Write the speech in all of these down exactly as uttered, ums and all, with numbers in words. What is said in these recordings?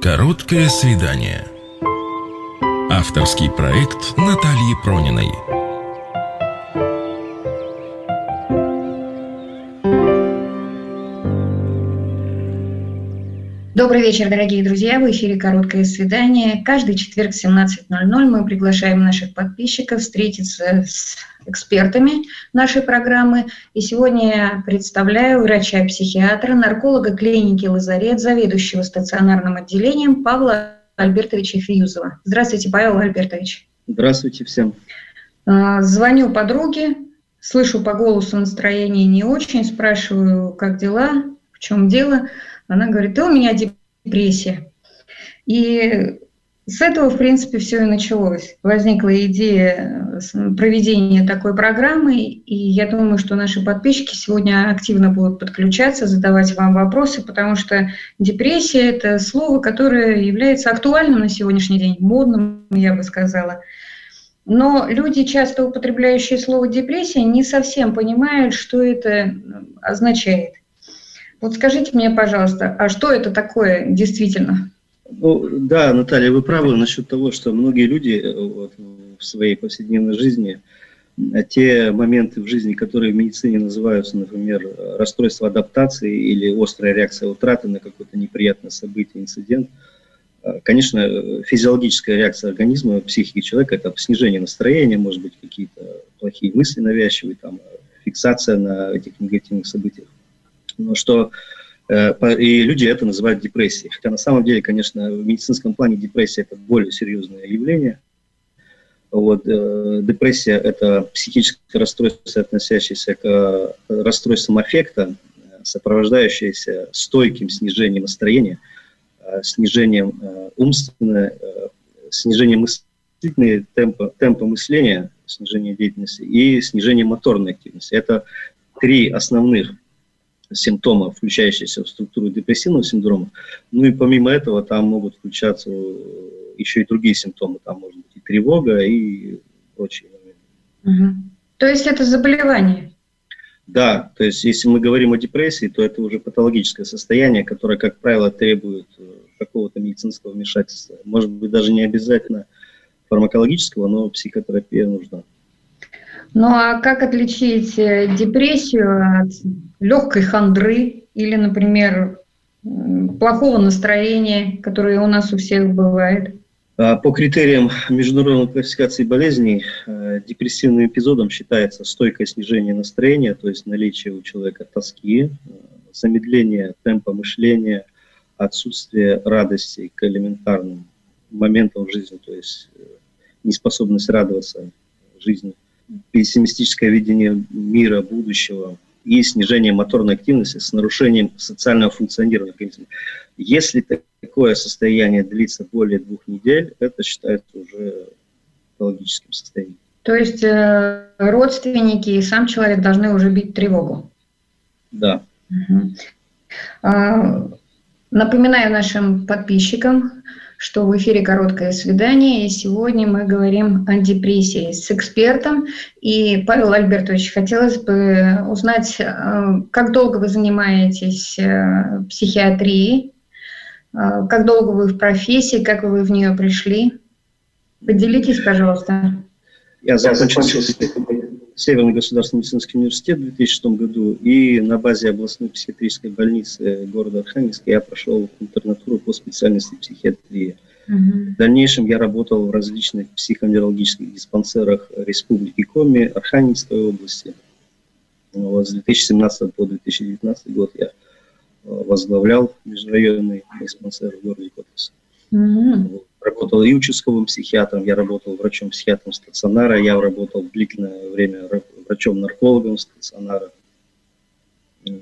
Короткое свидание. Авторский проект Натальи Прониной. Добрый вечер, дорогие друзья! В эфире «Короткое свидание». Каждый четверг в семнадцать ноль ноль мы приглашаем наших подписчиков встретиться с экспертами нашей программы. И сегодня я представляю врача-психиатра, нарколога клиники «Лазарет», заведующего стационарным отделением Павла Альбертовича Фиюзова. Здравствуйте, Павел Альбертович. Здравствуйте всем. Звоню подруге, слышу по голосу настроение не очень, спрашиваю, как дела, в чем дело. Она говорит, да у меня депрессия. И с этого, в принципе, все и началось. Возникла идея проведения такой программы, и я думаю, что наши подписчики сегодня активно будут подключаться, задавать вам вопросы, потому что депрессия – это слово, которое является актуальным на сегодняшний день, модным, я бы сказала. Но люди, часто употребляющие слово депрессия, не совсем понимают, что это означает. Вот скажите мне, пожалуйста, а что это такое действительно? Ну, да, Наталья, вы правы насчет того, что многие люди вот, в своей повседневной жизни, те моменты в жизни, которые в медицине называются, например, расстройство адаптации или острая реакция утраты на какое-то неприятное событие, инцидент, конечно, физиологическая реакция организма, психики человека – это снижение настроения, может быть, какие-то плохие мысли навязчивые, там, фиксация на этих негативных событиях. Но что э, и люди это называют депрессией. Хотя на самом деле, конечно, в медицинском плане депрессия – это более серьезное явление. Вот, э, депрессия – это психическое расстройство, относящееся к э, расстройствам аффекта, сопровождающееся стойким снижением настроения, э, снижением э, умственного, э, снижением мыслительного темпа, темпа мышления, снижение деятельности и снижение моторной активности. Это три основных симптомов, включающиеся в структуру депрессивного синдрома. Ну и помимо этого там могут включаться еще и другие симптомы. Там может быть и тревога, и прочие моменты. Угу. То есть это заболевание? Да, то есть если мы говорим о депрессии, то это уже патологическое состояние, которое, как правило, требует какого-то медицинского вмешательства. Может быть, даже не обязательно фармакологического, но психотерапия нужна. Ну а как отличить депрессию от легкой хандры или, например, плохого настроения, которое у нас у всех бывает? По критериям международной классификации болезней, депрессивным эпизодом считается стойкое снижение настроения, то есть наличие у человека тоски, замедление темпа мышления, отсутствие радости к элементарным моментам в жизни, то есть неспособность радоваться жизни, пессимистическое видение мира, будущего и снижение моторной активности с нарушением социального функционирования организма. Если такое состояние длится более двух недель, это считается уже патологическим состоянием. То есть э, родственники и сам человек должны уже бить тревогу? Да. Угу. А, напоминаю нашим подписчикам, что в эфире «Короткое свидание», и сегодня мы говорим о депрессии с экспертом. И, Павел Альбертович, хотелось бы узнать, как долго вы занимаетесь психиатрией, как долго вы в профессии, как вы в нее пришли. Поделитесь, пожалуйста. Я закончил Северный государственный медицинский университет в две тысячи шестом году, и на базе областной психиатрической больницы города Архангельска я прошел интернатуру по специальности психиатрии. Uh-huh. В дальнейшем я работал в различных психоневрологических диспансерах Республики Коми, Архангельской области. Вот, с две тысячи семнадцатого по две тысячи девятнадцатый год я возглавлял межрайонный диспансер в городе Котовск. Uh-huh. Вот. Работал и участковым психиатром, я работал врачом-психиатром стационара, я работал длительное время врачом-наркологом стационара. Ну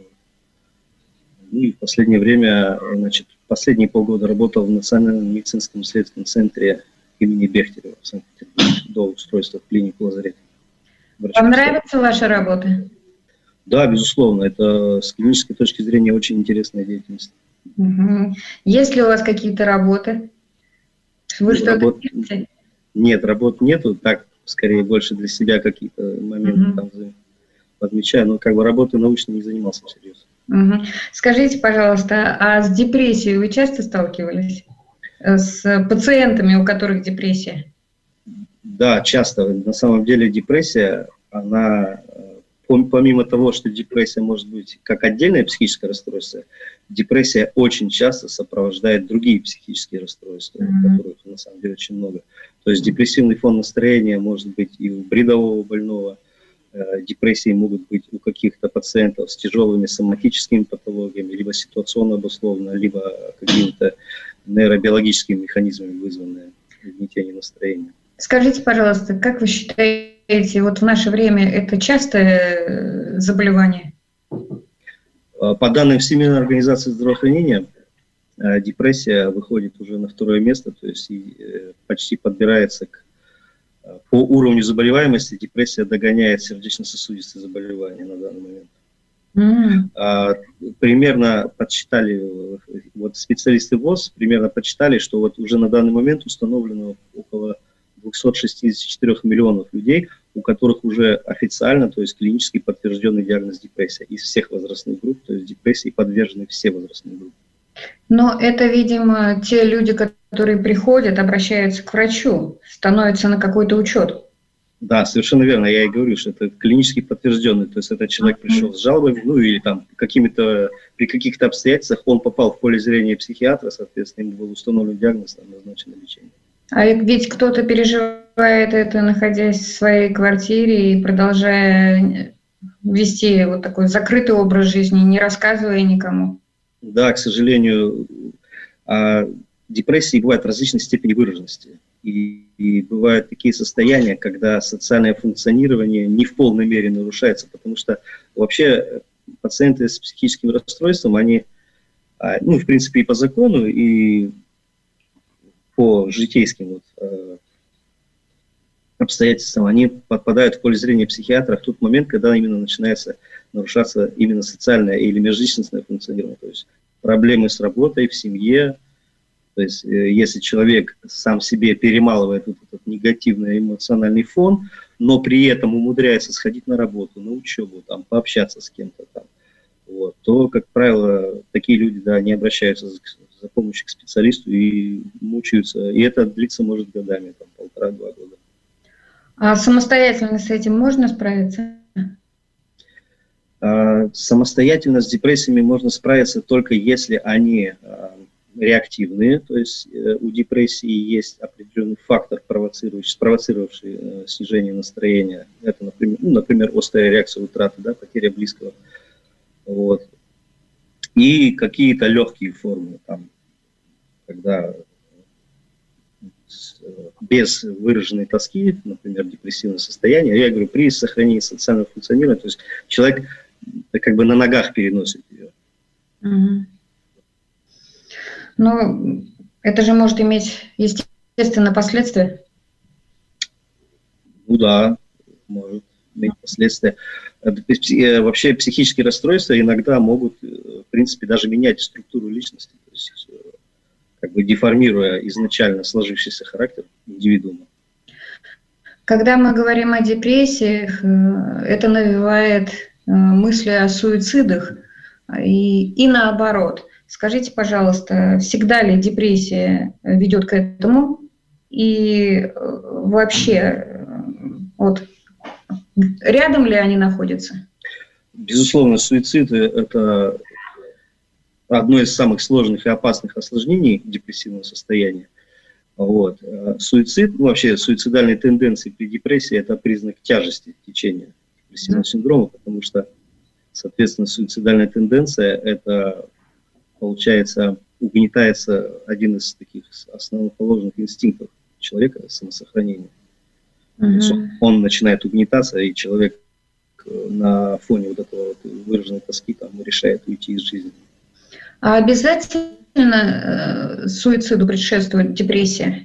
и в последнее время, значит, последние полгода работал в Национальном медицинском исследовательском центре имени Бехтерева в Санкт-Петербурге до устройства в клинику «Лазарет». Вам нравится ваша работа? Да, безусловно, это с клинической точки зрения очень интересная деятельность. Угу. Есть ли у вас какие-то работы? Вы что-то работ... Нет, работ нету, так, скорее, больше для себя какие-то моменты uh-huh. там подмечаю, но как бы работой научной не занимался всерьез. Uh-huh. Скажите, пожалуйста, а с депрессией вы часто сталкивались? с пациентами, у которых депрессия? Да, часто. На самом деле депрессия, она, помимо того, что депрессия может быть как отдельное психическое расстройство, депрессия очень часто сопровождает другие психические расстройства, mm-hmm. которых на самом деле очень много. То есть депрессивный фон настроения может быть и у бредового больного, депрессии могут быть у каких-то пациентов с тяжелыми соматическими патологиями, либо ситуационно обусловленно, либо какими-то нейробиологическими механизмами вызванные угнетение настроения. Скажите, пожалуйста, как вы считаете, вот в наше время это частое заболевание? По данным Всемирной организации здравоохранения, депрессия выходит уже на второе место, то есть почти подбирается к по уровню заболеваемости, депрессия догоняет сердечно-сосудистые заболевания на данный момент. Mm. А, примерно подсчитали, вот специалисты ВОЗ примерно подсчитали, что вот уже на данный момент установлено около двухсот шестидесяти четырёх миллионов людей, у которых уже официально, то есть клинически подтвержденный диагноз депрессия из всех возрастных групп, то есть депрессии подвержены все возрастные группы. Но это, видимо, те люди, которые приходят, обращаются к врачу, становятся на какой-то учет. Да, совершенно верно. Я и говорю, что это клинически подтвержденный. То есть этот человек пришел с жалобой, ну или там какими-то, при каких-то обстоятельствах он попал в поле зрения психиатра, соответственно, ему был установлен диагноз, там назначено лечение. А ведь кто-то переживает это, находясь в своей квартире и продолжая вести вот такой закрытый образ жизни, не рассказывая никому. Да, к сожалению, депрессии бывают различной степени выраженности. И, и бывают такие состояния, когда социальное функционирование не в полной мере нарушается, потому что вообще пациенты с психическим расстройством, они, ну, в принципе, и по закону, и по житейским вот, обстоятельствам, они подпадают в поле зрения психиатра в тот момент, когда именно начинается нарушаться именно социальное или межличностное функционирование, то есть проблемы с работой, в семье. То есть если человек сам себе перемалывает вот этот негативный эмоциональный фон, но при этом умудряется сходить на работу, на учебу, там, пообщаться с кем-то, там, вот, то, как правило, такие люди, да, не обращаются за, за помощью к специалисту и мучаются. И это длится, может, годами, там, полтора-два года. А самостоятельно с этим можно справиться? Самостоятельно с депрессиями можно справиться только если они реактивные, то есть у депрессии есть определенный фактор, провоцирующий, спровоцировавший снижение настроения. Это, например, ну, например, острая реакция утраты, да, потеря близкого. Вот. И какие-то легкие формы, там, когда без выраженной тоски, например, депрессивное состояние, я говорю, при сохранении социального функционирования, то есть человек как бы на ногах переносит ее. Угу. Но это же может иметь, естественно, последствия. Ну да, может иметь последствия. Вообще психические расстройства иногда могут, в принципе, даже менять структуру личности, то есть как бы деформируя изначально сложившийся характер индивидуума. Когда мы говорим о депрессиях, это навевает мысли о суицидах и, и наоборот. Скажите, пожалуйста, всегда ли депрессия ведет к этому? И вообще, вот, рядом ли они находятся? Безусловно, суицид – это одно из самых сложных и опасных осложнений депрессивного состояния. Вот. Суицид, ну, вообще суицидальные тенденции при депрессии – это признак тяжести течения депрессивного синдрома, потому что, соответственно, суицидальная тенденция – это, получается, угнетается один из таких основоположных инстинктов человека – самосохранение. Mm-hmm. Он начинает угнетаться, и человек на фоне вот этого вот выраженной тоски там решает уйти из жизни. А обязательно э, суициду предшествует депрессия?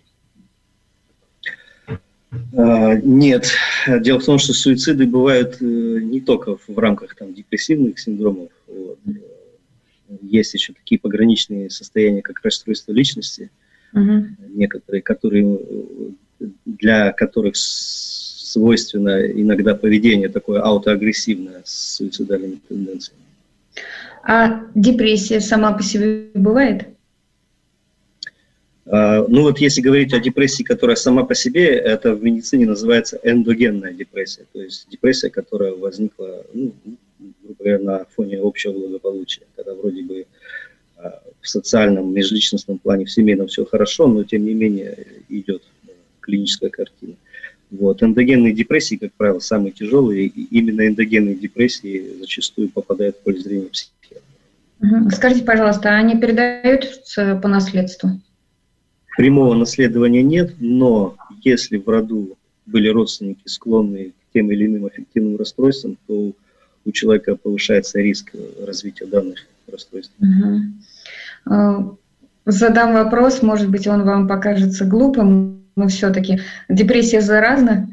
А, нет. Дело в том, что суициды бывают э, не только в рамках там, депрессивных синдромов. Вот. Есть еще такие пограничные состояния, как расстройство личности, угу. некоторые, которые, для которых свойственно иногда поведение такое аутоагрессивное с суицидальными тенденциями. А депрессия сама по себе бывает? Ну вот если говорить о депрессии, которая сама по себе, это в медицине называется эндогенная депрессия, то есть депрессия, которая возникла, ну, грубо говоря, на фоне общего благополучия, когда вроде бы в социальном, межличностном плане, в семейном все хорошо, но тем не менее идет клиническая картина. Вот. Эндогенные депрессии, как правило, самые тяжелые, и именно эндогенные депрессии зачастую попадают в поле зрения психиатра. Скажите, пожалуйста, они передаются по наследству? Прямого наследования нет, но если в роду были родственники, склонные к тем или иным аффективным расстройствам, то у человека повышается риск развития данных расстройств. Угу. Задам вопрос, может быть, он вам покажется глупым, но все-таки депрессия заразна?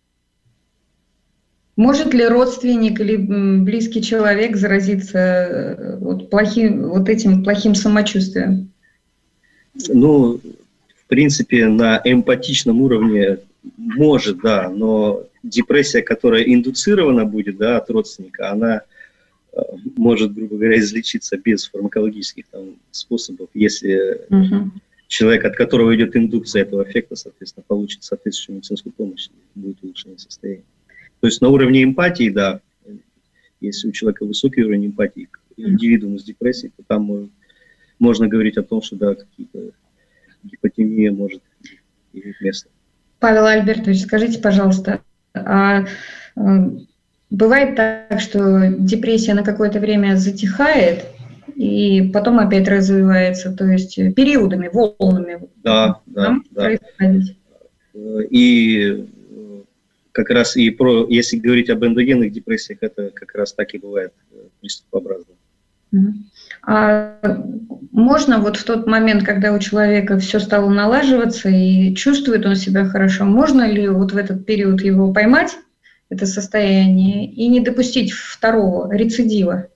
Может ли родственник или близкий человек заразиться вот, плохим, вот этим плохим самочувствием? Ну, в принципе, на эмпатичном уровне может, да, но депрессия, которая индуцирована будет, да, от родственника, она э, может, грубо говоря, излечиться без фармакологических там, способов, если угу. человек, от которого идет индукция этого эффекта, соответственно, получит соответствующую медицинскую помощь, будет улучшение состояния. То есть на уровне эмпатии, да, если у человека высокий уровень эмпатии к индивидууму с депрессией, то там может, можно говорить о том, что да, какие-то гипотемия может иметь место. Павел Альбертович, скажите, пожалуйста, а, а, бывает так, что депрессия на какое-то время затихает и потом опять развивается, то есть периодами, волнами? Да, да, да. И как раз и про, если говорить об эндогенных депрессиях, это как раз так и бывает приступообразно. А можно вот в тот момент, когда у человека все стало налаживаться и чувствует он себя хорошо, можно ли вот в этот период его поймать, это состояние, и не допустить второго рецидива?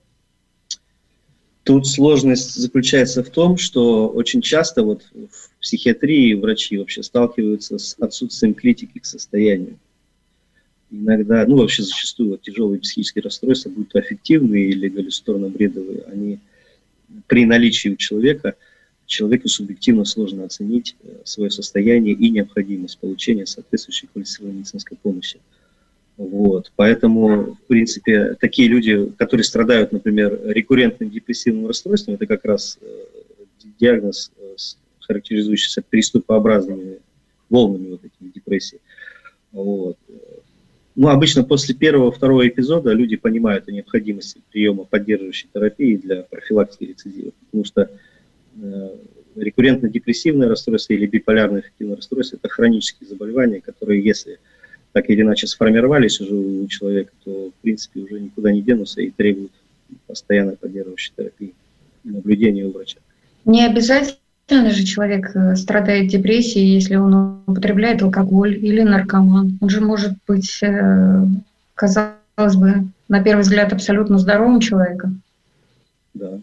Тут сложность заключается в том, что очень часто вот в психиатрии врачи вообще сталкиваются с отсутствием критики к состоянию. Иногда, ну вообще зачастую вот, тяжелые психические расстройства, будь то аффективные или галлюцинаторно-бредовые, они при наличии у человека, человеку субъективно сложно оценить свое состояние и необходимость получения соответствующей квалифицированной медицинской помощи. Вот. Поэтому, в принципе, такие люди, которые страдают, например, рекуррентным депрессивным расстройством, это как раз диагноз, характеризующийся приступообразными волнами вот этих депрессий. Вот. Ну, обычно после первого-второго эпизода люди понимают о необходимости приема поддерживающей терапии для профилактики рецидива, потому что э, рекуррентно-депрессивное расстройство или биполярное аффективное расстройство – это хронические заболевания, которые, если так или иначе сформировались уже у человека, то, в принципе, уже никуда не денутся и требуют постоянной поддерживающей терапии и наблюдения у врача. Не обязательно же человек страдает депрессией, если он употребляет алкоголь или наркоман. Он же может быть, казалось бы, на первый взгляд, абсолютно здоровым человеком. Да.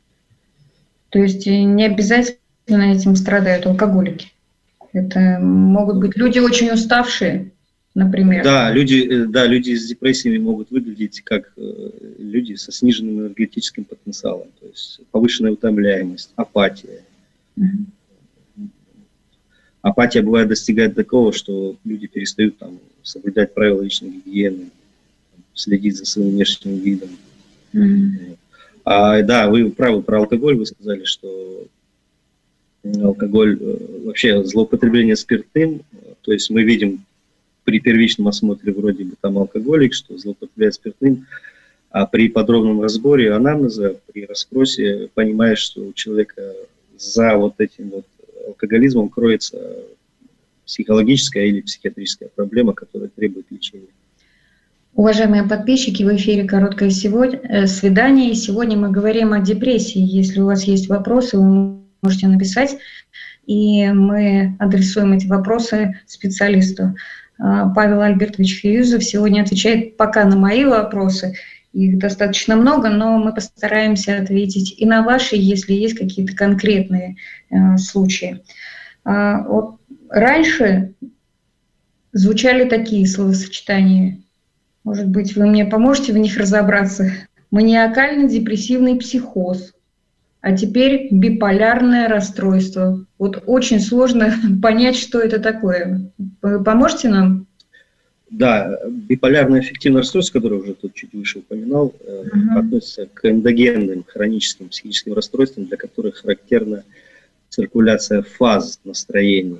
То есть не обязательно этим страдают алкоголики. Это могут быть люди очень уставшие, например. Да, люди, да, люди с депрессиями могут выглядеть как люди со сниженным энергетическим потенциалом. То есть повышенная утомляемость, апатия. Uh-huh. Апатия бывает достигает такого, что люди перестают там, соблюдать правила личной гигиены, следить за своим внешним видом. Uh-huh. А, да, вы правы про алкоголь, вы сказали, что алкоголь, вообще злоупотребление спиртным, то есть мы видим при первичном осмотре вроде бы там алкоголик, что злоупотребляет спиртным, а при подробном разборе анамнеза, при расспросе понимаешь, что у человека за вот этим вот алкоголизмом кроется психологическая или психиатрическая проблема, которая требует лечения. Уважаемые подписчики, в эфире «Короткое сегодня, свидание». И сегодня мы говорим о депрессии. Если у вас есть вопросы, вы можете написать, и мы адресуем эти вопросы специалисту. Павел Альбертович Феюзов сегодня отвечает пока на мои вопросы. Их достаточно много, но мы постараемся ответить и на ваши, если есть какие-то конкретные э, случаи. А, вот раньше звучали такие словосочетания. Может быть, вы мне поможете в них разобраться? Маниакально-депрессивный психоз, а теперь биполярное расстройство. Вот очень сложно понять, что это такое. Вы поможете нам? Да, биполярное аффективное расстройство, которое уже тут чуть выше упоминал, uh-huh. относится к эндогенным хроническим психическим расстройствам, для которых характерна циркуляция фаз настроений.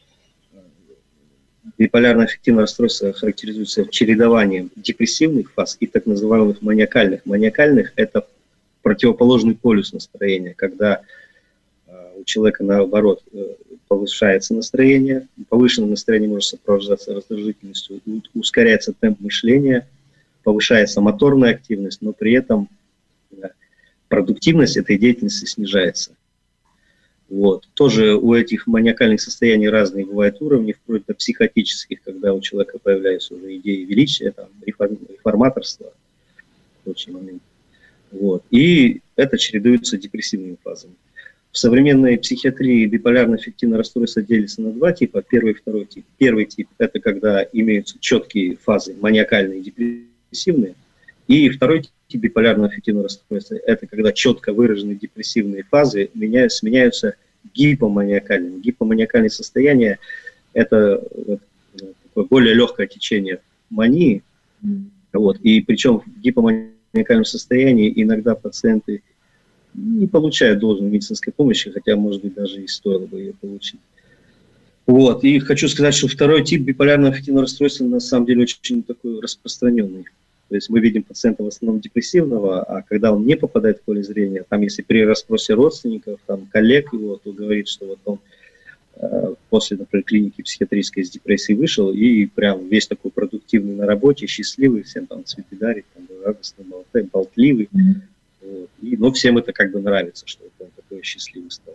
Биполярное аффективное расстройство характеризуется чередованием депрессивных фаз и так называемых маниакальных. Маниакальных – это противоположный полюс настроения, когда у человека, наоборот, повышается настроение, повышенное настроение может сопровождаться раздражительностью, ускоряется темп мышления, повышается моторная активность, но при этом продуктивность этой деятельности снижается. Вот. Тоже у этих маниакальных состояний разные бывают уровни, вплоть до психотических, когда у человека появляются уже идеи величия, там, реформ, реформаторства, прочие моменты. Вот. И это чередуется депрессивными фазами. В современной психиатрии биполярно-аффективное расстройство делится на два типа, первый и второй тип. Первый тип – это когда имеются четкие фазы, маниакальные и депрессивные. И второй тип биполярно-аффективного расстройства – это когда четко выраженные депрессивные фазы меняются, сменяются гипоманиакальными. Гипоманиакальное состояние – это вот, такое более легкое течение мании. Вот. И причем в гипоманиакальном состоянии иногда пациенты не получают должной медицинской помощи, хотя, может быть, даже и стоило бы ее получить. Вот. И хочу сказать, что второй тип биполярного аффективного расстройства на самом деле очень такой распространенный. То есть мы видим пациента в основном депрессивного, а когда он не попадает в поле зрения, там если при расспросе родственников, там, коллег его, то говорит, что вот он э, после, например, клиники психиатрической из депрессии вышел и прям весь такой продуктивный на работе, счастливый, всем там цветы дарит, там, радостный, болтливый. Mm-hmm. Вот. И, но всем это как бы нравится, что он такой счастливый стал.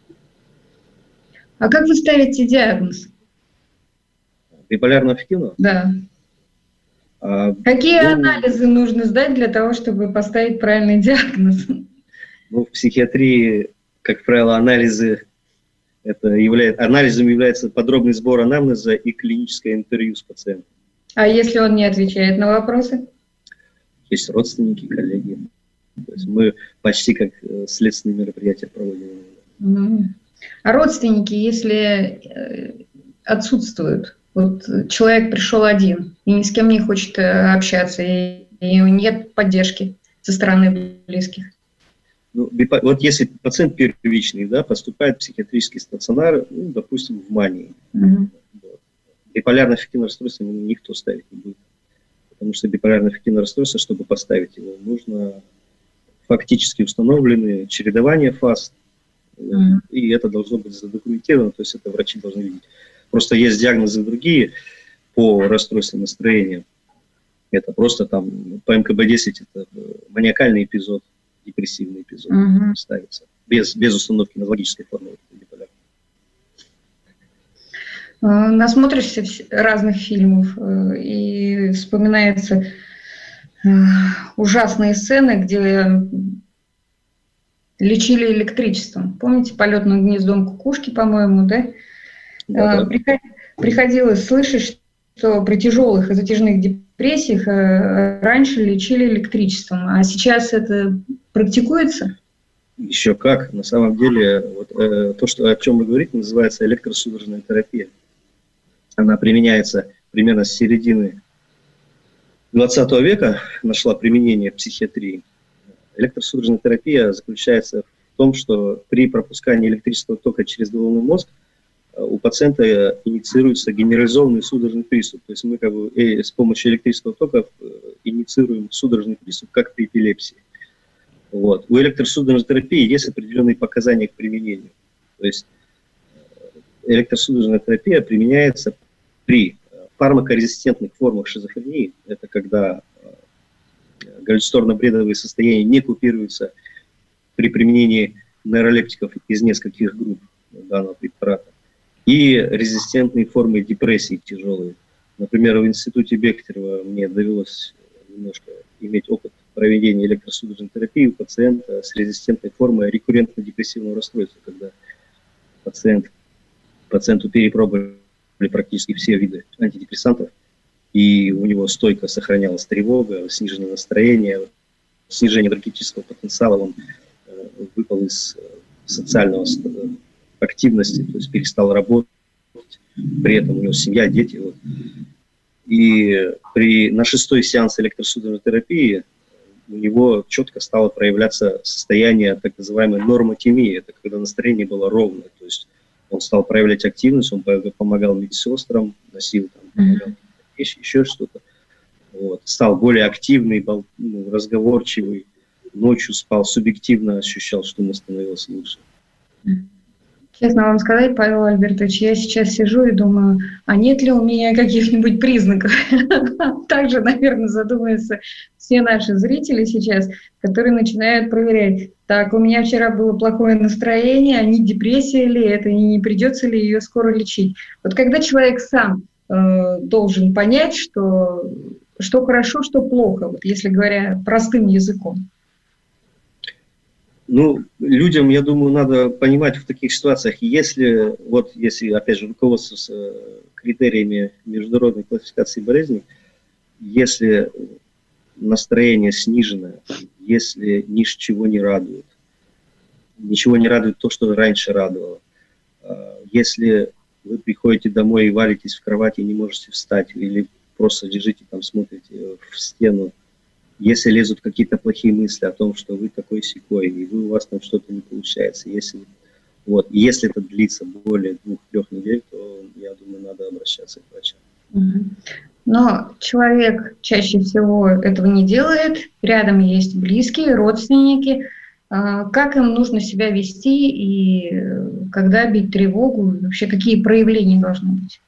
А как вы ставите диагноз? Биполярно-аффективного? Да. А, Какие ну, анализы нужно сдать для того, чтобы поставить правильный диагноз? Ну, в психиатрии, как правило, анализы это является, анализом является подробный сбор анамнеза и клиническое интервью с пациентом. А если он не отвечает на вопросы? Есть родственники, коллеги. То есть мы почти как следственные мероприятия проводим. Mm. А родственники, если отсутствуют? Вот человек пришел один и ни с кем не хочет общаться, и, и нет поддержки со стороны близких. Ну, вот если пациент первичный, да, поступает в психиатрический стационар, ну, допустим, в мании, mm-hmm. вот. Биполярно-аффективное расстройство никто ставить не будет. Потому что биполярно-аффективное расстройство, чтобы поставить его, нужно фактически установленные чередование фаз, mm-hmm. и это должно быть задокументировано, то есть это врачи должны видеть. Просто есть диагнозы другие по расстройству настроения. Это просто там по эм ка бэ десять это маниакальный эпизод, депрессивный эпизод mm-hmm. ставится, без, без установки нозологической формы биполярной. Насмотришься разных фильмов, и вспоминаются ужасные сцены, где лечили электричеством. Помните «Полет над гнездом кукушки», по-моему, да? Да, да. Приходилось слышать, что при тяжелых и затяжных депрессиях раньше лечили электричеством, а сейчас это практикуется? Еще как. На самом деле, вот, э, то, что, о чем вы говорите, называется электросудорожная терапия. Она применяется примерно с середины двадцатого века, нашла применение в психиатрии. Электросудорожная терапия заключается в том, что при пропускании электрического тока через головной мозг у пациента инициируется генерализованный судорожный приступ. То есть мы как бы с помощью электрического тока инициируем судорожный приступ, как при эпилепсии. Вот. У электросудорожной терапии есть определенные показания к применению. То есть электросудорожная терапия применяется при фармакорезистентных формах шизофрении. Это когда галлюцинаторно-бредовые состояния не купируются при применении нейролептиков из нескольких групп данного препарата. И резистентные формы депрессии тяжелые. Например, в институте Бехтерева мне довелось немножко иметь опыт проведения электросудорожной терапии у пациента с резистентной формой рекуррентно-депрессивного расстройства, когда пациент, пациенту перепробовали практически все виды антидепрессантов, и у него стойко сохранялась тревога, сниженное настроение, снижение энергетического потенциала, он выпал из социального активности, то есть перестал работать, при этом у него семья, дети. Вот. И при, на шестой сеанс электросудорной терапии у него четко стало проявляться состояние так называемой нормотемии, это когда настроение было ровное, то есть он стал проявлять активность, он помогал медсестрам, носил там, помогал вещи, еще что-то. Вот. Стал более активный, был, ну, разговорчивый, ночью спал, субъективно ощущал, что ему становилось лучше. Честно вам сказать, Павел Альбертович, я сейчас сижу и думаю, а нет ли у меня каких-нибудь признаков? Также, наверное, задумаются все наши зрители сейчас, которые начинают проверять. Так, у меня вчера было плохое настроение, а не депрессия ли это, и не придется ли ее скоро лечить. Вот когда человек сам э, должен понять, что, что хорошо, что плохо, вот если говоря простым языком. Ну, людям, я думаю, надо понимать в таких ситуациях, если, вот, если, опять же, руководствоваться критериями международной классификации болезней, если настроение снижено, если ничего не радует, ничего не радует то, что раньше радовало, если вы приходите домой и валитесь в кровати и не можете встать, или просто лежите там, смотрите в стену, если лезут какие-то плохие мысли о том, что вы такой-сякой, и вы, у вас там что-то не получается, если, вот, если это длится более двух-трех недель, то, я думаю, надо обращаться к врачам. Но человек чаще всего этого не делает, рядом есть близкие, родственники. Как им нужно себя вести и когда бить тревогу, и вообще какие проявления должны быть?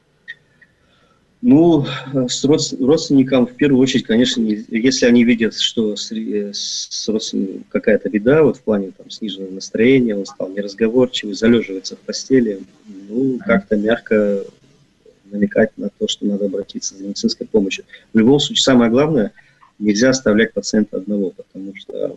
Ну, с родственникам в первую очередь, конечно, если они видят, что с, с родственником какая-то беда, вот в плане там сниженного настроения, он стал неразговорчивый, залеживается в постели, ну, как-то мягко намекать на то, что надо обратиться за медицинской помощью. В любом случае, самое главное, нельзя оставлять пациента одного, потому что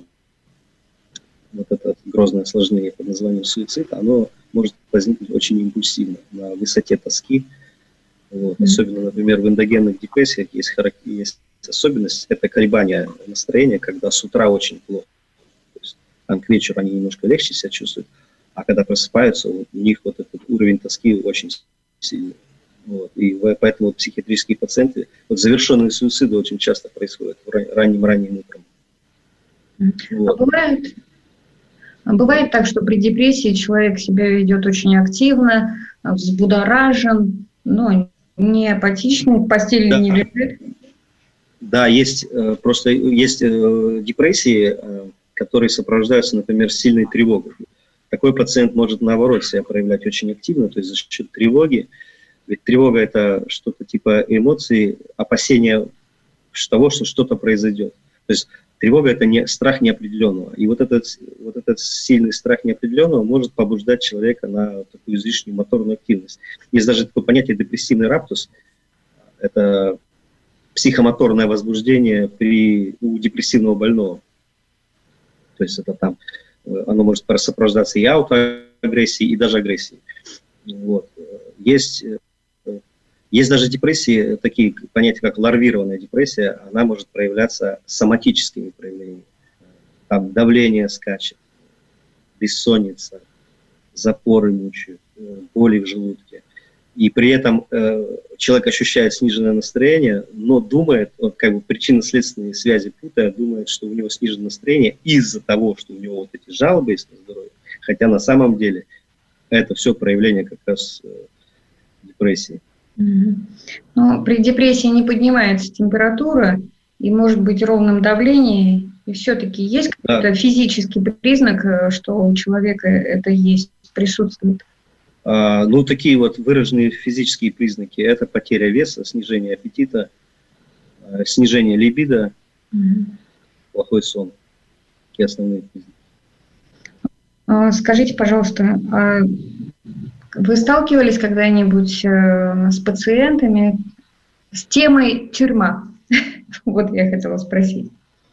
вот это грозное осложнение под названием суицид, оно может возникнуть очень импульсивно, на высоте тоски. Вот. Mm-hmm. Особенно, например, в эндогенных депрессиях есть, характер... есть особенность, это колебание настроения, когда с утра очень плохо. То есть, там к вечеру они немножко легче себя чувствуют, а когда просыпаются, вот, у них вот этот уровень тоски очень сильный. Вот. И поэтому вот, психиатрические пациенты, вот завершенные суициды очень часто происходят ранним-ранним утром. Mm-hmm. Вот. А бывает, а бывает так, что при депрессии человек себя ведет очень активно, взбудоражен, но не апатичный, в постели да. не лежит? Да, есть, просто есть депрессии, которые сопровождаются, например, сильной тревогой. Такой пациент может, наоборот, себя проявлять очень активно, то есть за счет тревоги. Ведь тревога – это что-то типа эмоций, опасения того, что что-то произойдет. То есть тревога – это не, страх неопределенного. И вот этот, вот этот сильный страх неопределенного может побуждать человека на такую излишнюю моторную активность. Есть даже такое понятие депрессивный раптус. Это психомоторное возбуждение при, у депрессивного больного. То есть это там, оно может сопровождаться и аутоагрессией, и даже агрессией. Вот. Есть... Есть даже депрессии, такие понятия, как ларвированная депрессия, она может проявляться соматическими проявлениями. Там давление скачет, бессонница, запоры мучают, боли в желудке. И при этом э, человек ощущает сниженное настроение, но думает, вот, как бы причинно-следственные связи путая, думает, что у него сниженное настроение из-за того, что у него вот эти жалобы есть на здоровье. Хотя на самом деле это все проявление как раз э, депрессии. Но при депрессии не поднимается температура и может быть ровным давление, и все-таки есть какой-то да. физический признак, что у человека это есть, присутствует? А, ну, такие вот выраженные физические признаки – это потеря веса, снижение аппетита, снижение либидо, угу. плохой сон. Такие основные признаки. А, скажите, пожалуйста, а вы сталкивались когда-нибудь э, с пациентами с темой тюрьма? Вот я хотела спросить.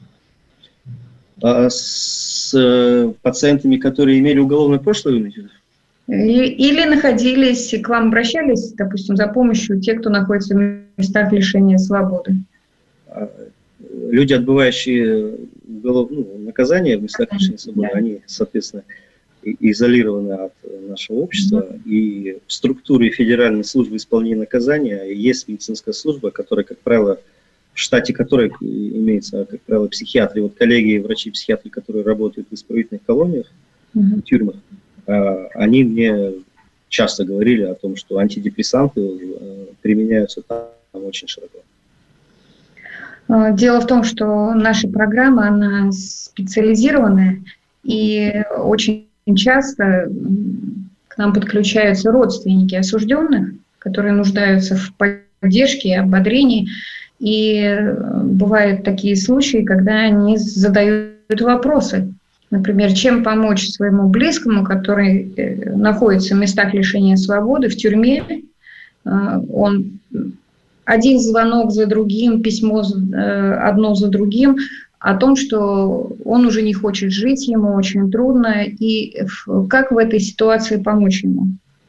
А с э, пациентами, которые имели уголовное прошлое, вы имеете? Или, или находились, к вам обращались, допустим, за помощью те, кто находится в местах лишения свободы? люди, отбывающие уголов... ну, наказание в местах лишения свободы, да. Они, соответственно, изолированы от нашего общества. Mm-hmm. И в структуре Федеральной службы исполнения наказания есть медицинская служба, которая, как правило, в штате которой имеется, как правило, психиатры. Вот коллеги, врачи-психиатры, которые работают в исправительных колониях, mm-hmm. в тюрьмах, они мне часто говорили о том, что антидепрессанты применяются там очень широко. Дело в том, что наша программа, она специализированная, и очень часто к нам подключаются родственники осужденных, которые нуждаются в поддержке и ободрении. И бывают такие случаи, когда они задают вопросы. Например, чем помочь своему близкому, который находится в местах лишения свободы, в тюрьме. Он один звонок за другим, письмо одно за другим о том, что он уже не хочет жить, ему очень трудно. И как в этой ситуации помочь ему?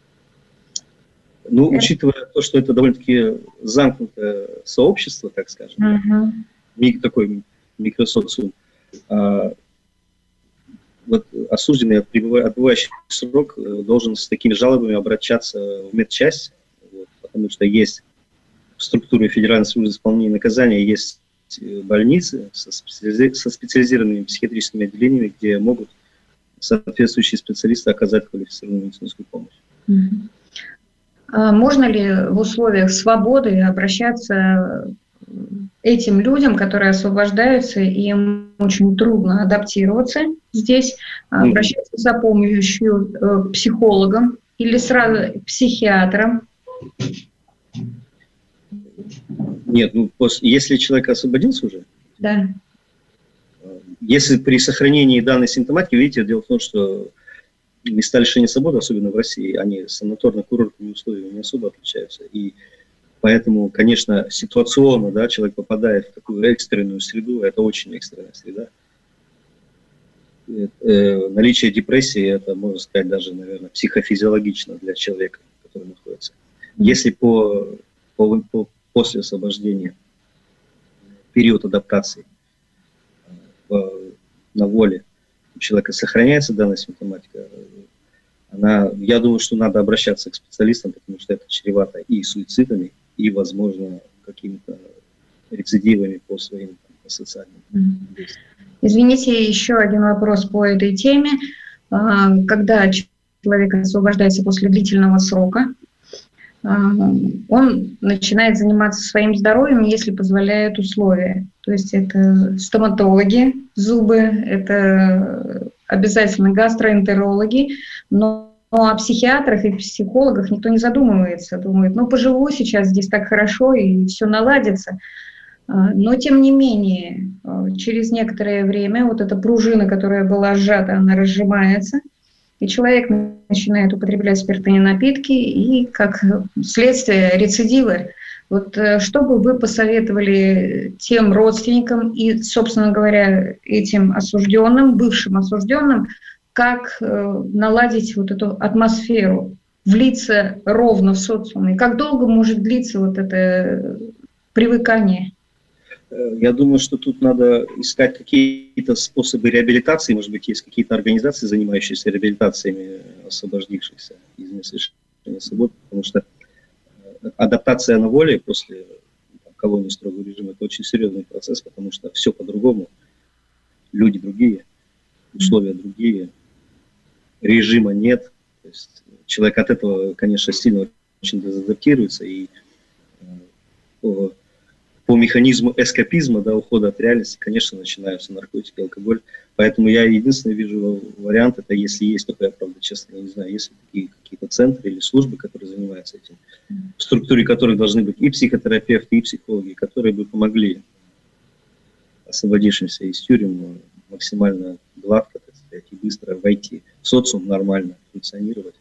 Ну, учитывая то, что это довольно-таки замкнутое сообщество, так скажем, uh-huh. миг, такой микросоциум, а, вот осужденный, отбывающий срок, должен с такими жалобами обращаться в медчасть, вот, потому что есть в структуре Федеральной службы исполнения наказания есть больницы со, специализи- со специализированными психиатрическими отделениями, где могут соответствующие специалисты оказать квалифицированную медицинскую помощь. Uh-huh. Можно ли в условиях свободы обращаться этим людям, которые освобождаются, и им очень трудно адаптироваться здесь, обращаться за помощью к психологам или сразу к психиатрам? Нет, ну, если человек освободился уже, да. Если при сохранении данной симптоматики, видите, дело в том, что места лишения свободы, особенно в России, они санаторно-курортными условиями не особо отличаются. И поэтому, конечно, ситуационно, да, человек попадает в такую экстренную среду, это очень экстренная среда. Это, наличие депрессии, это, можно сказать, даже, наверное, психофизиологично для человека, который находится. Если по, по, по, после освобождения, период адаптации по, на воле, у человека сохраняется данная симптоматика, она, я думаю, что надо обращаться к специалистам, потому что это чревато и суицидами, и, возможно, какими-то рецидивами по своим там, по социальным действиям. Извините, еще один вопрос по этой теме. Когда человек освобождается после длительного срока, он начинает заниматься своим здоровьем, если позволяют условия. То есть это стоматологи, зубы, это обязательно гастроэнтерологи, но о психиатрах и психологах никто не задумывается. Думает, ну поживу сейчас здесь так хорошо и все наладится. Но тем не менее, через некоторое время вот эта пружина, которая была сжата, она разжимается, и человек начинает употреблять спиртные напитки, и как следствие рецидивы. Вот что бы вы посоветовали тем родственникам и, собственно говоря, этим осужденным, бывшим осужденным, как наладить вот эту атмосферу, влиться ровно в социум? И как долго может длиться вот это привыкание? Я думаю, что тут надо искать какие-то способы реабилитации. Может быть, есть какие-то организации, занимающиеся реабилитациями освободившихся из мест лишения свободы, потому что адаптация на воле после там, колонии строгого режима – это очень серьезный процесс, потому что все по-другому. Люди другие, условия другие, режима нет. То есть человек от этого, конечно, сильно очень дезадаптируется, и по, по механизму эскапизма, да, ухода от реальности, конечно, начинаются наркотики, алкоголь. Поэтому я единственный вижу вариант, это если есть, только я, правда, честно, не знаю, есть ли такие какие-то центры или службы, которые занимаются этим, в структуре которых должны быть и психотерапевты, и психологи, которые бы помогли освободившимся из тюрем максимально гладко, так сказать, и быстро войти в социум, нормально функционировать.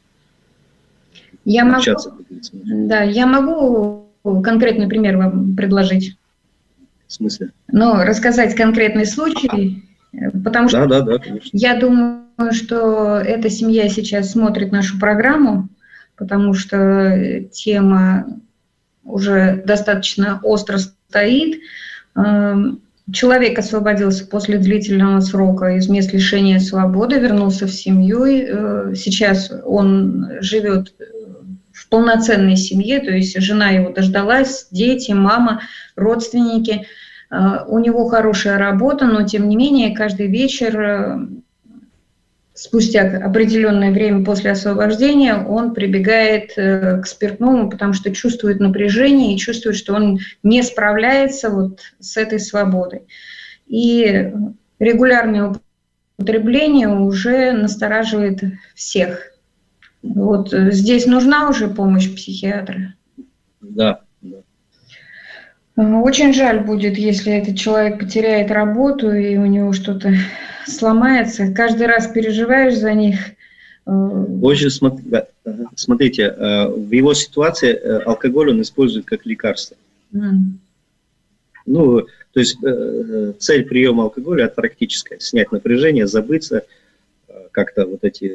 Я могу, да, я могу конкретный пример вам предложить. В смысле? Ну, рассказать конкретный случай, потому что да, да, да, конечно. Я думаю, что эта семья сейчас смотрит нашу программу, потому что тема уже достаточно остро стоит. человек освободился после длительного срока из мест лишения свободы, вернулся в семью. Сейчас он живет в полноценной семье, то есть жена его дождалась, дети, мама, родственники. У него хорошая работа, но тем не менее каждый вечер, спустя определенное время после освобождения, он прибегает к спиртному, потому что чувствует напряжение и чувствует, что он не справляется вот с этой свободой. И регулярное употребление уже настораживает всех. Вот здесь нужна уже помощь психиатра? Да, да. Очень жаль будет, если этот человек потеряет работу и у него что-то сломается. Каждый раз переживаешь за них. Очень, смотрите, в его ситуации алкоголь он использует как лекарство. Mm. Ну, то есть цель приема алкоголя атарактическая: снять напряжение, забыться, как-то вот эти,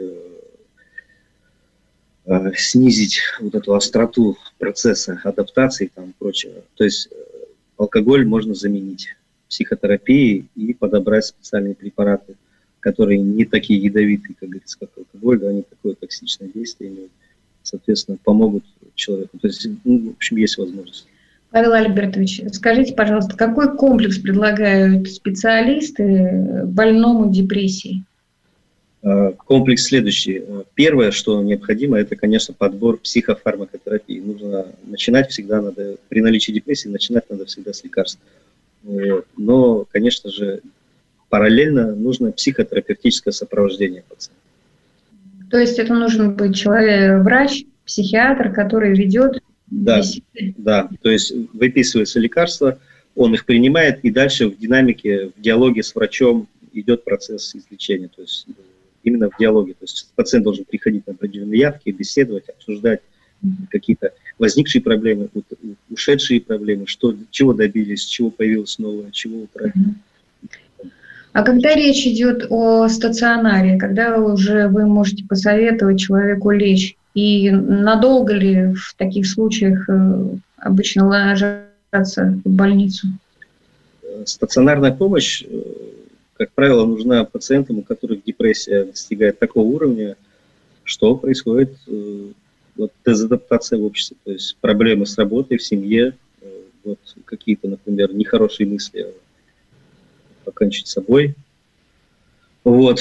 снизить вот эту остроту процесса адаптации там, и прочего. То есть алкоголь можно заменить психотерапией и подобрать специальные препараты, которые не такие ядовитые, как говорится, как алкоголь, да, они такое токсичное действие имеют, соответственно, помогут человеку. То есть, ну, в общем, есть возможность. Павел Альбертович, скажите, пожалуйста, какой комплекс предлагают специалисты больному депрессии? Комплекс следующий. Первое, что необходимо, это, конечно, подбор психофармакотерапии. Нужно начинать всегда, надо, при наличии депрессии, начинать надо всегда с лекарств. Вот. Но, конечно же, параллельно нужно психотерапевтическое сопровождение пациента. То есть это нужен быть человек, врач, психиатр, который ведет да, беседы? Да, то есть выписываются лекарства, он их принимает, и дальше в динамике, в диалоге с врачом идет процесс излечения. То есть именно в диалоге. То есть пациент должен приходить на определенные явки, беседовать, обсуждать mm-hmm. какие-то возникшие проблемы, ушедшие проблемы, что, чего добились, чего появилось новое, чего утратили. Mm-hmm. А когда речь идет о стационаре, когда уже вы можете посоветовать человеку лечь, и надолго ли в таких случаях обычно ложатся в больницу? Стационарная помощь, как правило, нужна пациентам, у которых депрессия достигает такого уровня, что происходит вот, дезадаптация в обществе, то есть проблемы с работой, в семье, вот, какие-то, например, нехорошие мысли покончить с собой. Вот.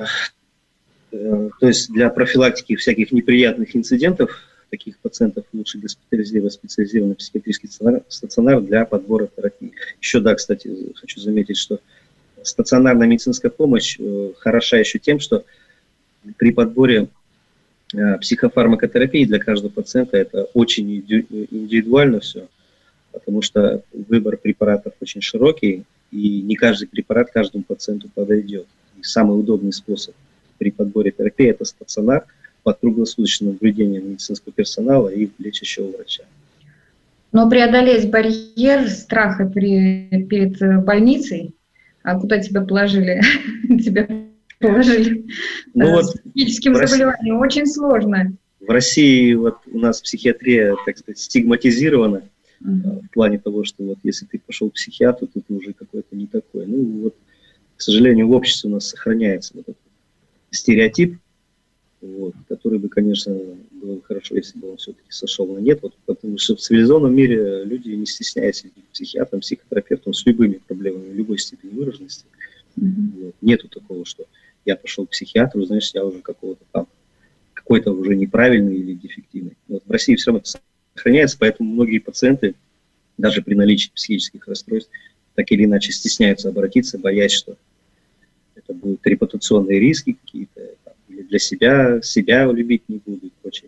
То есть для профилактики всяких неприятных инцидентов таких пациентов лучше госпитализировать специализированный психиатрический стационар для подбора терапии. Еще, да, кстати, хочу заметить, что стационарная медицинская помощь хороша еще тем, что при подборе психофармакотерапии для каждого пациента это очень индивидуально все, потому что выбор препаратов очень широкий, и не каждый препарат каждому пациенту подойдет. И самый удобный способ при подборе терапии – это стационар под круглосуточным наблюдением медицинского персонала и лечащего врача. Но преодолеть барьер страха при, перед больницей, а куда тебя положили? Тебя положили с психическим заболеванием, очень сложно. В России вот у нас психиатрия, так сказать, стигматизирована uh-huh. в плане того, что вот если ты пошел к психиатру, то ты уже какой-то не такой. Ну вот, к сожалению, в обществе у нас сохраняется вот этот стереотип, вот, который бы, конечно, было бы хорошо, если бы он все-таки сошел на нет, вот, потому что в цивилизованном мире люди не стесняются идти к психиатрам, психотерапевтам с любыми проблемами, любой степени выраженности. Mm-hmm. Вот. Нету такого, что я пошел к психиатру, значит, я уже какого-то там, какой-то уже неправильный или дефективный. Вот в России все равно это сохраняется, поэтому многие пациенты, даже при наличии психических расстройств, так или иначе стесняются обратиться, боясь, что это будут репутационные риски какие-то, там, или для себя, себя любить не будут и прочее.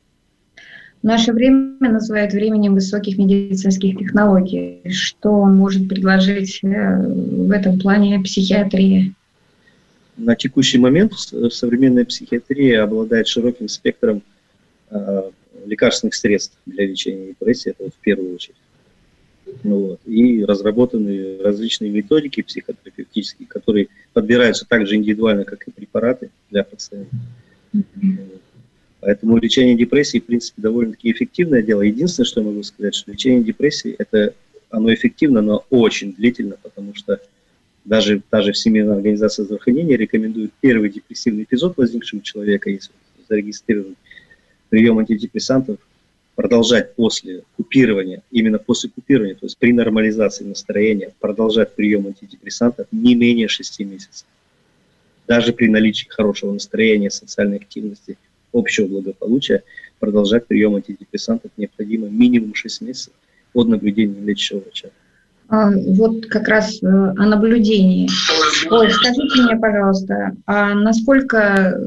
Наше время называют временем высоких медицинских технологий. Что может предложить в этом плане психиатрия? На текущий момент современная психиатрия обладает широким спектром э, лекарственных средств для лечения депрессии, это вот в первую очередь. Ну, вот. И разработаны различные методики психотерапевтические, которые подбираются так же индивидуально, как и препараты для пациента. Mm-hmm. Поэтому лечение депрессии, в принципе, довольно-таки эффективное дело. Единственное, что я могу сказать, что лечение депрессии – это оно эффективно, но очень длительно, потому что даже, даже Всемирная организация здравоохранения рекомендует первый депрессивный эпизод, возникший у человека, если зарегистрирован, прием антидепрессантов, продолжать после купирования, именно после купирования, то есть при нормализации настроения, продолжать прием антидепрессантов не менее шести месяцев. Даже при наличии хорошего настроения, социальной активности, общего благополучия, продолжать прием антидепрессантов необходимо минимум шесть месяцев под наблюдением лечащего врача. А, вот как раз о наблюдении. Ой, скажите мне, пожалуйста, а насколько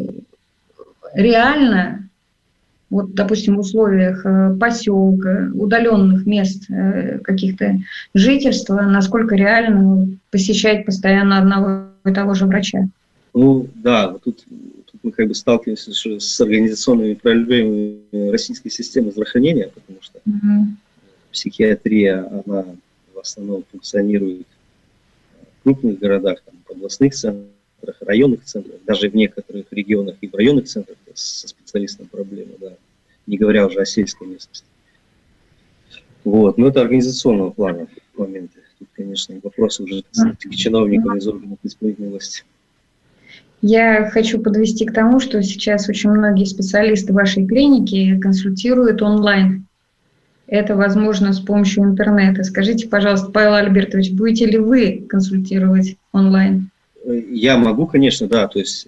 реально, вот, допустим, в условиях поселка, удаленных мест каких-то жительства, насколько реально посещать постоянно одного и того же врача? Ну, да, вот тут, тут мы как бы сталкиваемся с организационными проблемами российской системы здравоохранения, потому что mm-hmm. психиатрия, она в основном функционирует в крупных городах, там, в областных центрах, районных центрах, даже в некоторых регионах и в районных центрах со специалистом проблемы, да, не говоря уже о сельской местности. Вот, но это организационного плана моменты. Тут, конечно, вопросы уже к чиновникам из органов исполнительной власти. Я хочу подвести к тому, что сейчас очень многие специалисты вашей клиники консультируют онлайн. Это возможно с помощью интернета. Скажите, пожалуйста, Павел Альбертович, будете ли вы консультировать онлайн? Я могу, конечно, да. То есть,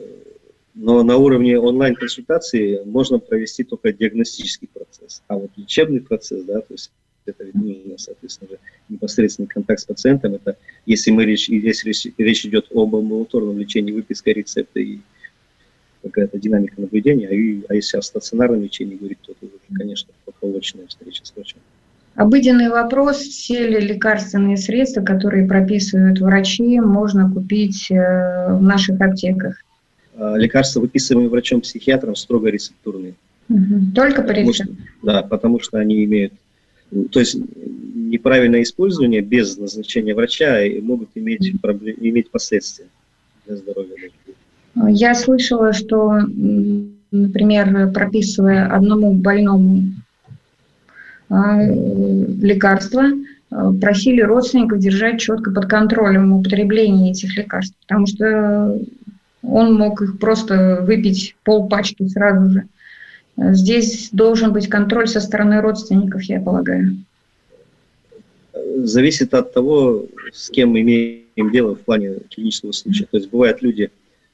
но на уровне онлайн-консультации можно провести только диагностический процесс. А вот лечебный процесс, да, то есть это ведь нужно, соответственно, непосредственный контакт с пациентом. Это если мы речь, если речь, речь идет об амбулаторном лечении, выписка рецепта и какая-то динамика наблюдения, а, и, а если о стационарном лечении говорить, то это, конечно, только очная встреча с врачом. Обыденный вопрос: все ли лекарственные средства, которые прописывают врачи, можно купить в наших аптеках? Лекарства, выписываемые врачом-психиатром, строго рецептурные. Угу. Только по рецепту? Да, потому что они имеют... То есть неправильное использование без назначения врача могут иметь, проблем, иметь последствия для здоровья. Я слышала, что, например, прописывая одному больному лекарства, просили родственников держать четко под контролем употребление этих лекарств, потому что он мог их просто выпить полпачки сразу же. Здесь должен быть контроль со стороны родственников, я полагаю. Зависит от того, с кем мы имеем дело в плане клинического случая. То есть бывают люди,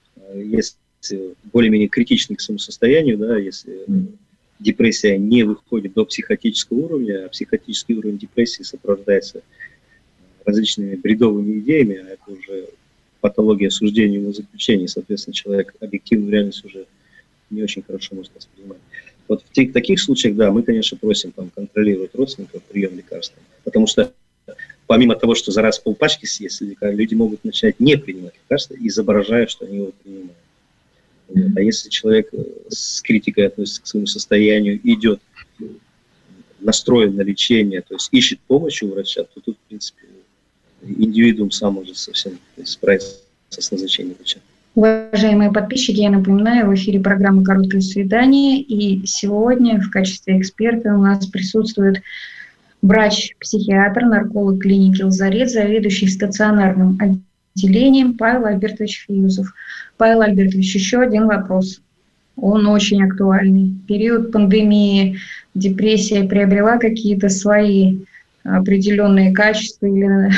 если более-менее критичны к своему состоянию, да, если депрессия не выходит до психотического уровня, а психотический уровень депрессии сопровождается различными бредовыми идеями, а это уже патология суждения и заключения, соответственно, человек объективную реальность уже не очень хорошо может воспринимать. Вот в тех, таких случаях, да, мы, конечно, просим там контролировать родственников прием лекарств, потому что помимо того, что за раз полпачки съесть, люди могут начать не принимать лекарства, изображая, что они его принимают. Вот. А если человек с критикой относится к своему состоянию, идет настроен на лечение, то есть ищет помощи у врача, то тут, в принципе, индивидуум сам может совсем справиться с назначением врача. Уважаемые подписчики, я напоминаю, в эфире программа «Короткое свидание», и сегодня в качестве эксперта у нас присутствует врач-психиатр, нарколог клиники «Лазарет», заведующий стационарным отделением Павел Альбертович Фиюзов. Павел Альбертович, еще один вопрос. Он очень актуальный. В период пандемии депрессия приобрела какие-то свои определенные качества или,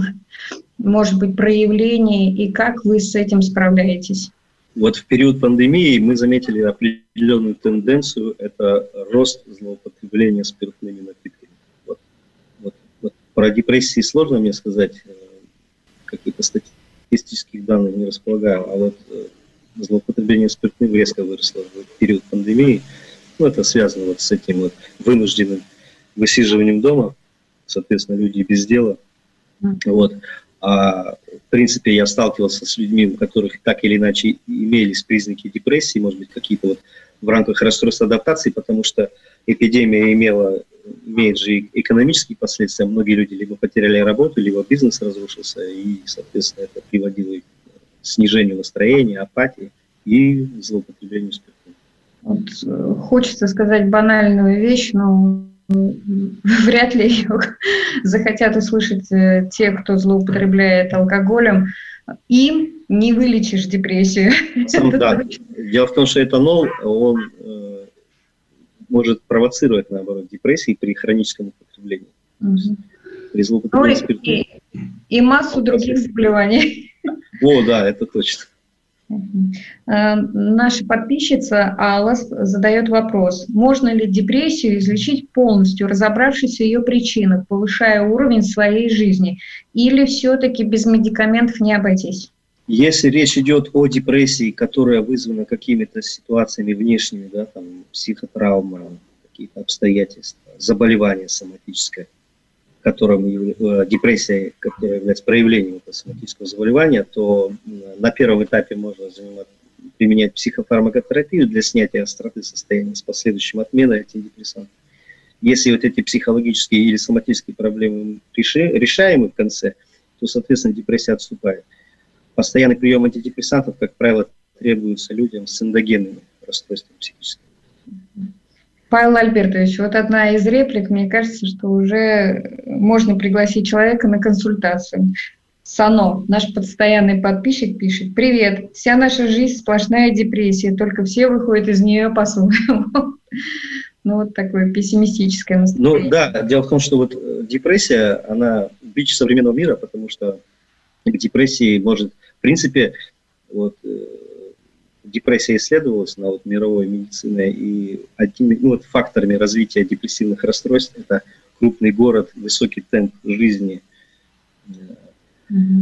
может быть, проявления, и как вы с этим справляетесь? Вот в период пандемии мы заметили определенную тенденцию, это рост злоупотребления спиртными напитками. Вот, вот, вот про депрессии сложно мне сказать, каких-то статистических данных не располагаю, а вот злоупотребление спиртным резко выросло в период пандемии. Ну, это связано вот с этим вот вынужденным высиживанием дома, соответственно, люди без дела. Вот. А, в принципе, я сталкивался с людьми, у которых так или иначе имелись признаки депрессии, может быть, какие-то вот в рамках расстройства адаптации, потому что эпидемия имела, имеет же экономические последствия. Многие люди либо потеряли работу, либо бизнес разрушился, и, соответственно, это приводило к снижению настроения, апатии и злоупотреблению спиртным. Вот, хочется сказать банальную вещь, но вряд ли ее захотят услышать те, кто злоупотребляет алкоголем. Им не вылечишь депрессию. Сам, да. Дело в том, что этанол, он э, может провоцировать, наоборот, депрессии при хроническом употреблении. Угу. При злоупотреблении спиртным. И, и массу других заболеваний. О, да, это точно. Наша подписчица Алла задает вопрос: можно ли депрессию излечить полностью, разобравшись в ее причинах, повышая уровень своей жизни, или все-таки без медикаментов не обойтись? Если речь идет о депрессии, которая вызвана какими-то ситуациями внешними, да, там, психотравма, какие-то обстоятельства, заболевание соматическое, которым депрессия, которая является проявлением этого соматического заболевания, то на первом этапе можно заниматься, применять психофармакотерапию для снятия остроты состояния с последующим отменой антидепрессантов. Если вот эти психологические или соматические проблемы решаемы в конце, то, соответственно, депрессия отступает. Постоянный прием антидепрессантов, как правило, требуется людям с эндогенными расстройствами психическими. Павел Альбертович, вот одна из реплик, мне кажется, что уже можно пригласить человека на консультацию. Сано, наш постоянный подписчик, пишет: привет, вся наша жизнь сплошная депрессия, только все выходят из нее по-своему. Ну, вот такое пессимистическое настроение. Ну, да, дело в том, что вот депрессия, она бич современного мира, потому что к депрессии может, в принципе, вот, депрессия исследовалась на вот мировой медицине, и одними, ну, вот, факторами развития депрессивных расстройств это крупный город, высокий темп жизни, mm-hmm.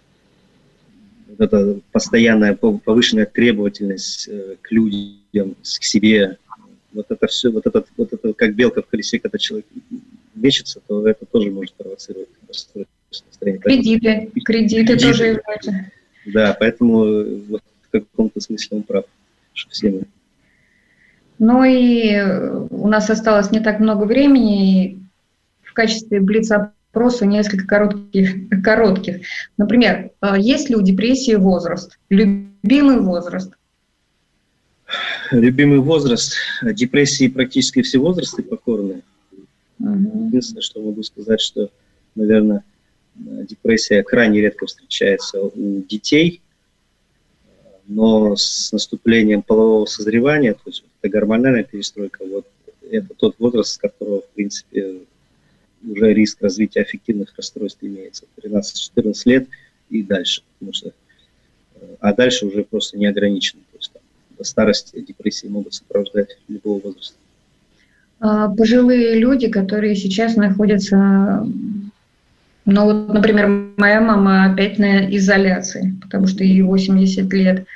вот это постоянная повышенная требовательность к людям, к себе, вот это все, вот это, вот это как белка в колесе, когда человек мечется, то это тоже может провоцировать расстройство настроения. Кредиты, поэтому, кредиты, кредиты тоже являются. Да, поэтому вот, в каком-то смысле он прав, что все мы. Ну и у нас осталось не так много времени, и в качестве блиц-опроса несколько коротких, коротких. Например, есть ли у депрессии возраст? Любимый возраст? Любимый возраст. Депрессии практически все возрасты покорны. Угу. Единственное, что могу сказать, что, наверное, депрессия крайне редко встречается у детей, но с наступлением полового созревания, то есть это гормональная перестройка, вот это тот возраст, с которого, в принципе, уже риск развития аффективных расстройств имеется, тринадцать-четырнадцать лет и дальше, потому что, а дальше уже просто не ограничено, то есть там, до старости депрессии могут сопровождать любого возраста. Пожилые люди, которые сейчас находятся, ну вот, например, моя мама опять на изоляции, потому что ей восемьдесят лет.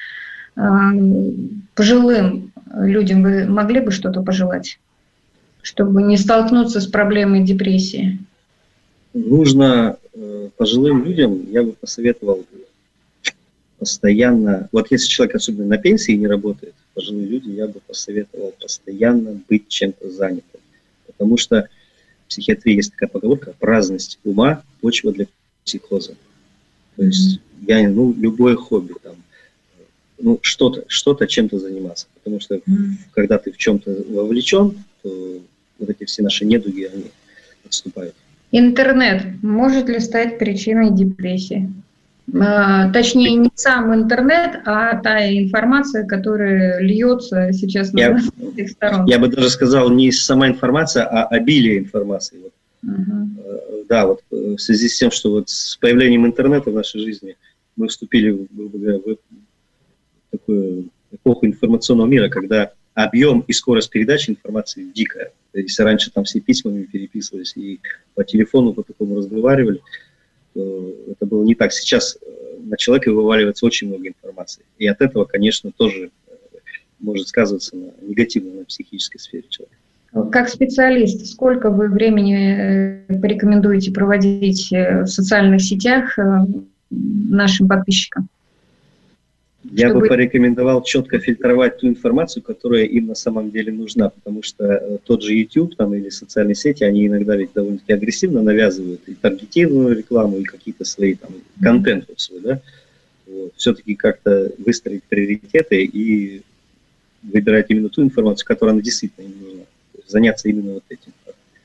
Пожилым людям вы могли бы что-то пожелать, чтобы не столкнуться с проблемой депрессии? Нужно пожилым людям, я бы посоветовал постоянно, вот если человек особенно на пенсии не работает, пожилые люди, я бы посоветовал постоянно быть чем-то занятым. Потому что в психиатрии есть такая поговорка: праздность ума – почва для психоза. То есть я, ну, любое хобби, там, ну, что-то, что-то чем-то заниматься. Потому что когда ты в чем-то вовлечен, то вот эти все наши недуги, они отступают. Интернет может ли стать причиной депрессии? А, точнее, не сам интернет, а та информация, которая льется сейчас на нас с этих сторон. Я бы даже сказал, не сама информация, а обилие информации. Вот. Uh-huh. Да, вот в связи с тем, что вот с появлением интернета в нашей жизни мы вступили, грубо говоря, в такую эпоху информационного мира, когда объем и скорость передачи информации дикая. Если раньше там все письмами переписывались и по телефону по такому разговаривали, это было не так. Сейчас на человека вываливается очень много информации. И от этого, конечно, тоже может сказываться на негативно на психической сфере человека. Как специалист, сколько вы времени порекомендуете проводить в социальных сетях нашим подписчикам? Я Чтобы... бы порекомендовал четко фильтровать ту информацию, которая им на самом деле нужна, потому что тот же YouTube там, или социальные сети, они иногда ведь довольно-таки агрессивно навязывают и таргетированную рекламу, и какие-то свои там контент свой, да. Вот. Все-таки как-то выстроить приоритеты и выбирать именно ту информацию, которая действительно им нужна. Заняться именно вот этим.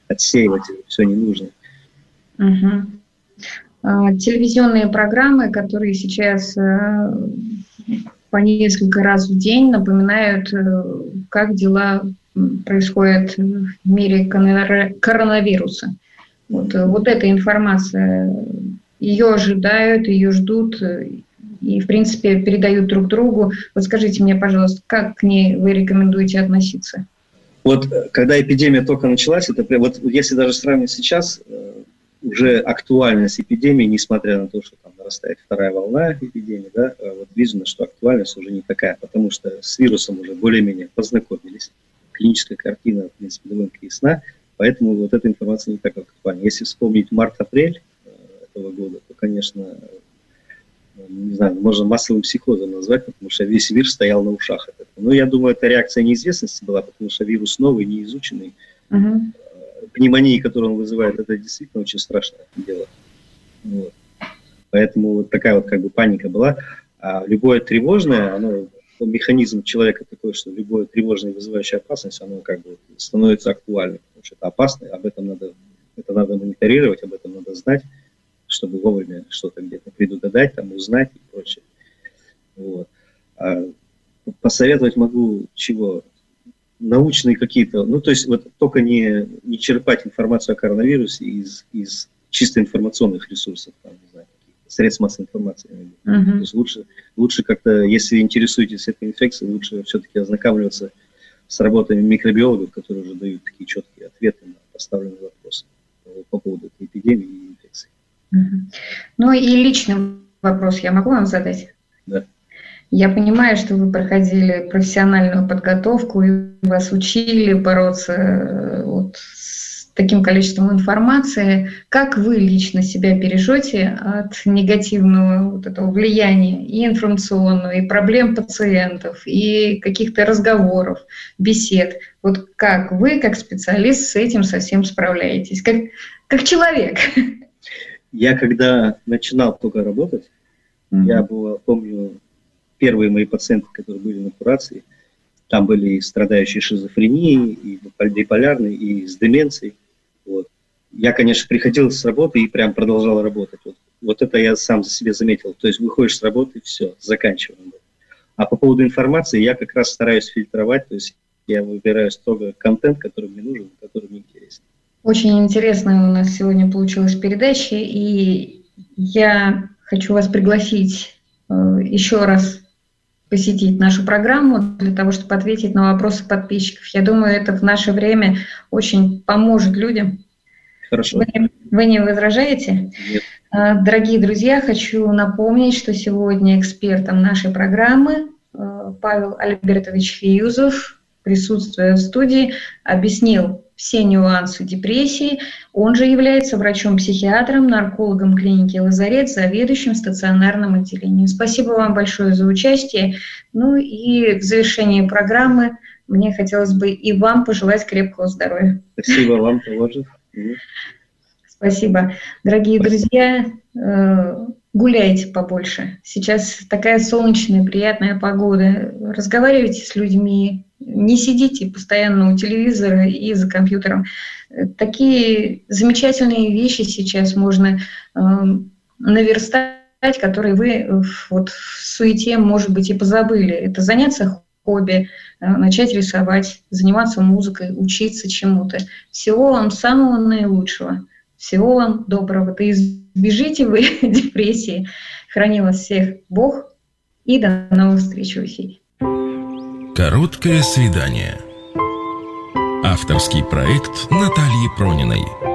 отсеивать все ненужное. Угу. А, телевизионные программы, которые сейчас а, по несколько раз в день напоминают, как дела происходят в мире коронавируса. Вот, вот эта информация, ее ожидают, ее ждут и, в принципе, передают друг другу. Вот скажите мне, пожалуйста, как к ней вы рекомендуете относиться? Вот когда эпидемия только началась, это вот если даже сравнить сейчас, уже актуальность эпидемии, несмотря на то, что там нарастает вторая волна эпидемии, да, вот видно, что актуальность уже не такая, потому что с вирусом уже более-менее познакомились. Клиническая картина, в принципе, довольно ясна, поэтому вот эта информация не так актуальна. Если вспомнить март-апрель этого года, то, конечно, не знаю, можно массовым психозом назвать, потому что весь мир стоял на ушах от этого. Но я думаю, это реакция неизвестности была, потому что вирус новый, неизученный. Uh-huh. Пневмонии, которую он вызывает, это действительно очень страшное дело. Вот. Поэтому вот такая вот как бы паника была. А любое тревожное, оно, механизм человека такой, что любое тревожное, вызывающее опасность, оно как бы становится актуальным, потому что это опасно, об этом надо, это надо мониторировать, об этом надо знать, чтобы вовремя что-то где-то предугадать, там, узнать и прочее. Вот. А посоветовать могу чего? Научные какие-то, ну, то есть вот только не, не черпать информацию о коронавирусе из, из чисто информационных ресурсов, там, не знаю, средств массовой информации. Uh-huh. То есть лучше, лучше как-то, если интересуетесь этой инфекцией, лучше все-таки ознакомливаться с работами микробиологов, которые уже дают такие четкие ответы на поставленные вопросы по поводу этой эпидемии и инфекции. Uh-huh. Ну и личный вопрос я могу вам задать? Да. Я понимаю, что вы проходили профессиональную подготовку и вас учили бороться вот с таким количеством информации. Как вы лично себя бережете от негативного вот этого влияния и информационного, и проблем пациентов, и каких-то разговоров, бесед? Вот как вы, как специалист, с этим совсем справляетесь? Как, как человек? Я когда начинал только работать, mm-hmm. я был, помню, первые мои пациенты, которые были на курации, там были и страдающие шизофренией, и биполярной, и с деменцией. Вот. Я, конечно, приходил с работы и прям продолжал работать. Вот, вот это я сам за себя заметил. То есть выходишь с работы, все, заканчиваем. А по поводу информации я как раз стараюсь фильтровать, то есть я выбираю строго контент, который мне нужен, который мне интересен. Очень интересная у нас сегодня получилась передача, и я хочу вас пригласить э, еще раз посетить нашу программу для того, чтобы ответить на вопросы подписчиков. Я думаю, это в наше время очень поможет людям. Хорошо. Вы, вы не возражаете? Нет. Дорогие друзья, хочу напомнить, что сегодня экспертом нашей программы Павел Альбертович Фиюзов, присутствуя в студии, объяснил все нюансы депрессии. Он же является врачом-психиатром, наркологом клиники «Лазарет», заведующим стационарным отделением. Спасибо вам большое за участие. Ну и в завершении программы мне хотелось бы и вам пожелать крепкого здоровья. Спасибо вам тоже. Спасибо. Дорогие друзья, гуляйте побольше. Сейчас такая солнечная, приятная погода. Разговаривайте с людьми. Не сидите постоянно у телевизора и за компьютером. Такие замечательные вещи сейчас можно э, наверстать, которые вы вот в суете, может быть, и позабыли. Это заняться хобби, э, начать рисовать, заниматься музыкой, учиться чему-то. Всего вам самого наилучшего. Всего вам доброго. Да избежите вы депрессии. Храни вас всех Бог. И до новых встреч в эфире. Короткое свидание. Авторский проект Натальи Прониной.